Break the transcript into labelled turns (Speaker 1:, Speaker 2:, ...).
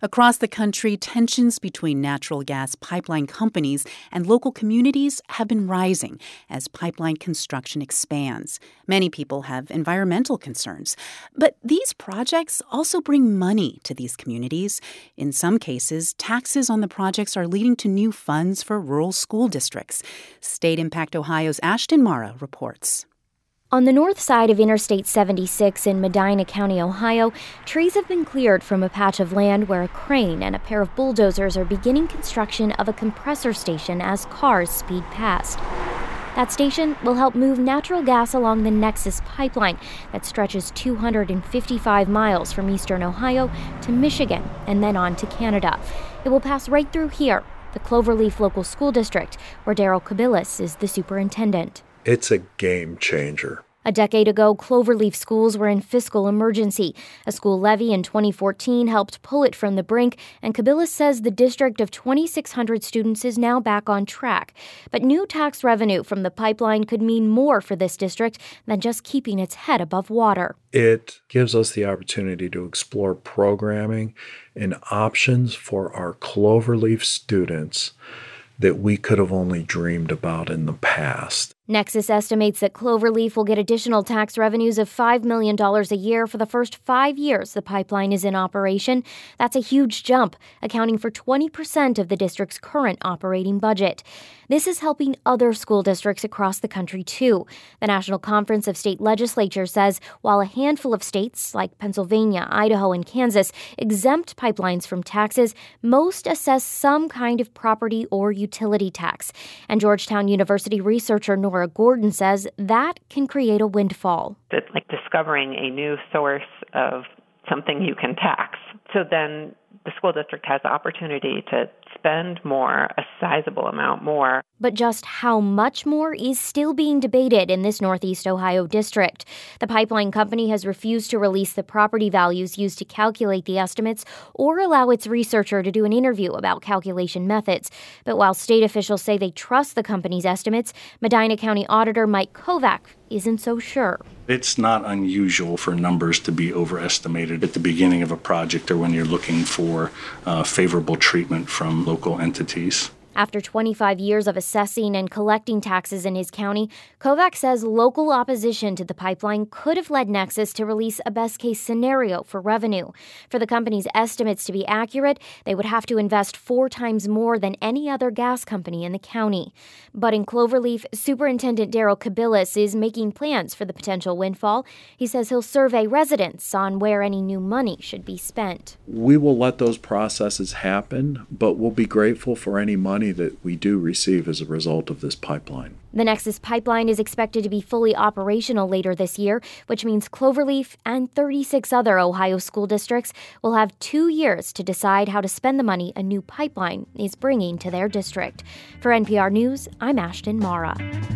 Speaker 1: Across the country, tensions between natural gas pipeline companies and local communities have been rising as pipeline construction expands. Many people have environmental concerns. But these projects also bring money to these communities. In some cases, taxes on the projects are leading to new funds for rural school districts. State Impact Ohio's Ashton Mara reports.
Speaker 2: On the north side of Interstate 76 in Medina County, Ohio, trees have been cleared from a patch of land where a crane and a pair of bulldozers are beginning construction of a compressor station as cars speed past. That station will help move natural gas along the Nexus pipeline that stretches 255 miles from eastern Ohio to Michigan and then on to Canada. It will pass right through here, the Cloverleaf Local School District, where Daryl Kabilis is the superintendent.
Speaker 3: It's a game changer.
Speaker 2: A decade ago, Cloverleaf schools were in fiscal emergency. A school levy in 2014 helped pull it from the brink, and Kabilis says the district of 2,600 students is now back on track. But new tax revenue from the pipeline could mean more for this district than just keeping its head above water.
Speaker 3: It gives us the opportunity to explore programming and options for our Cloverleaf students that we could have only dreamed about in the past.
Speaker 2: Nexus estimates that Cloverleaf will get additional tax revenues of $5 million a year for the first 5 years the pipeline is in operation. That's a huge jump, accounting for 20% of the district's current operating budget. This is helping other school districts across the country, too. The National Conference of State Legislatures says while a handful of states, like Pennsylvania, Idaho, and Kansas, exempt pipelines from taxes, most assess some kind of property or utility tax. And Georgetown University researcher Nora Gordon says that can create a windfall.
Speaker 4: It's like discovering a new source of something you can tax. So then the school district has the opportunity to spend more, a sizable amount more.
Speaker 2: But just how much more is still being debated in this Northeast Ohio district. The pipeline company has refused to release the property values used to calculate the estimates or allow its researcher to do an interview about calculation methods. But while state officials say they trust the company's estimates, Medina County Auditor Mike Kovac isn't so sure.
Speaker 5: It's not unusual for numbers to be overestimated at the beginning of a project or when you're looking for favorable treatment from local entities.
Speaker 2: After 25 years of assessing and collecting taxes in his county, Kovac says local opposition to the pipeline could have led Nexus to release a best-case scenario for revenue. For the company's estimates to be accurate, they would have to invest 4 times more than any other gas company in the county. But in Cloverleaf, Superintendent Daryl Kabilis is making plans for the potential windfall. He says he'll survey residents on where any new money should be spent.
Speaker 3: We will let those processes happen, but we'll be grateful for any money that we do receive as a result of this pipeline.
Speaker 2: The Nexus pipeline is expected to be fully operational later this year, which means Cloverleaf and 36 other Ohio school districts will have 2 years to decide how to spend the money a new pipeline is bringing to their district. For NPR News, I'm Ashton Mara.